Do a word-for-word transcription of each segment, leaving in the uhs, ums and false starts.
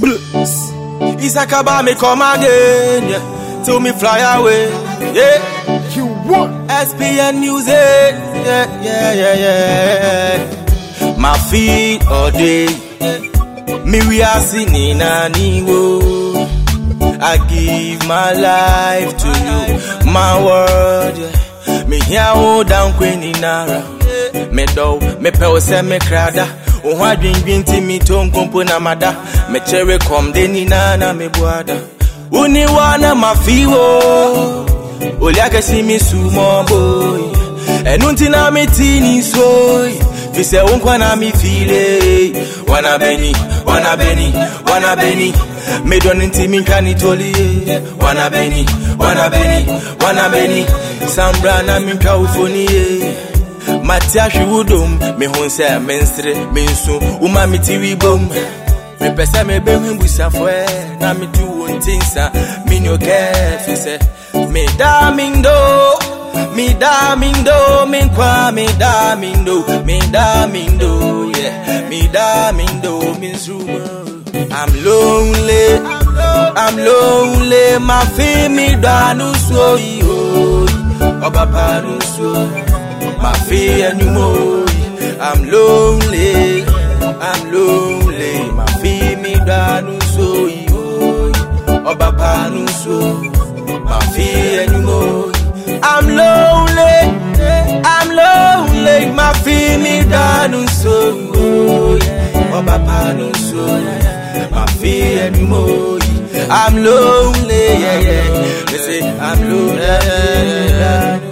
Isakaba me come again, yeah. Till me fly away, yeah. You want S P N music, yeah, yeah, yeah, yeah. My feet all day, me we are singing aniwo. I give my life to you, my word, yeah. Me here hold down queen in Nara. Me do, me pe se me krada. O ha dwin dwin ti mi ton kompo na mada. Me chere kom de ni na na me buada. Uni wana mafiwo. Olia ke si mi sumo boy. Enunti na me tini soy. Fi se unkwa na mi file. Wana beni, wana beni, wana beni. Me don inti min kanitoli. Wana beni, wana beni, wana beni. Sambra na min kaufoni. Matia shudum, me honse menstre, mensu, uma mitiwi bom. Me pesa me be wimbusa fwe, na mi tu wontinsa, mi no kefi se. Me da mindo, me da mindo, me kwa me da mindo, me da mindo, yeah, me da mindo, min suma. I'm lonely, I'm lonely, my feel me da no so yo, oba pa no so. My fear anymore. I'm lonely, I'm lonely. My fear me down so you. Oba panu so. My fear anymore. I'm lonely, I'm lonely. My fear me down so you. Oba panu so. My fear anymore. I'm lonely, yeah, yeah. They say I'm lonely.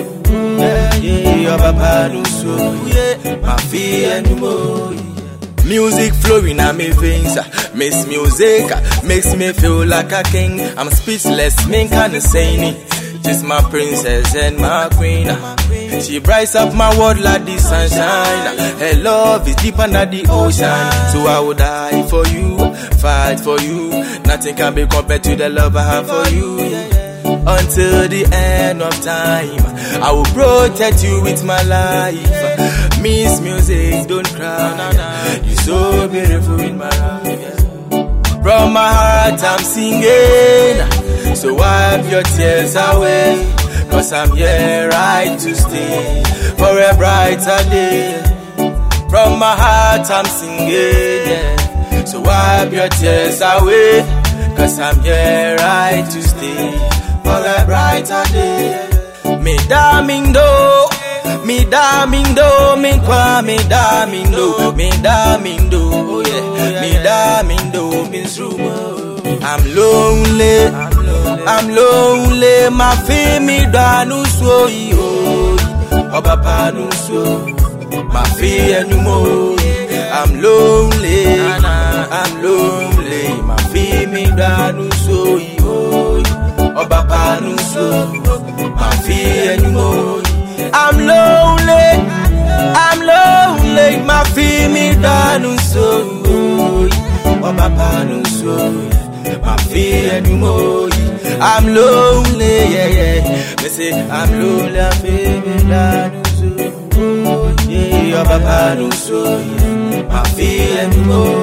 Music flowing on my veins, miss music makes me feel like a king. I'm speechless, me can't say it. She's my princess and my queen. She brights up my world like the sunshine. Her love is deeper than the ocean. So I would die for you, fight for you. Nothing can be compared to the love I have for you. Until the end of time, I will protect you with my life. Miss music, don't cry. You're so beautiful in my life. From my heart I'm singing, so wipe your tears away. Cause I'm here right to stay for a brighter day. From my heart I'm singing, yeah. So wipe your tears away. Cause I'm here right to stay for a brighter day. Me da mindo, me da mindo, me kwa me da mindo, me da mindo, oh yeah, me da mindo, me zuma. I'm lonely, I'm lonely, my feel me da no so yo, oba pa no so, my feel anymore. I'm lonely, I'm lonely, my feel me da no so yo. Oba panu so, my fear anymore. I'm lonely, I'm lonely, my fear me down so. Oba panu so, my fear anymore. I'm lonely, yeah, yeah. Me say I'm lonely, I fear me down so. Yeah, Oba panu so, my fear anymore.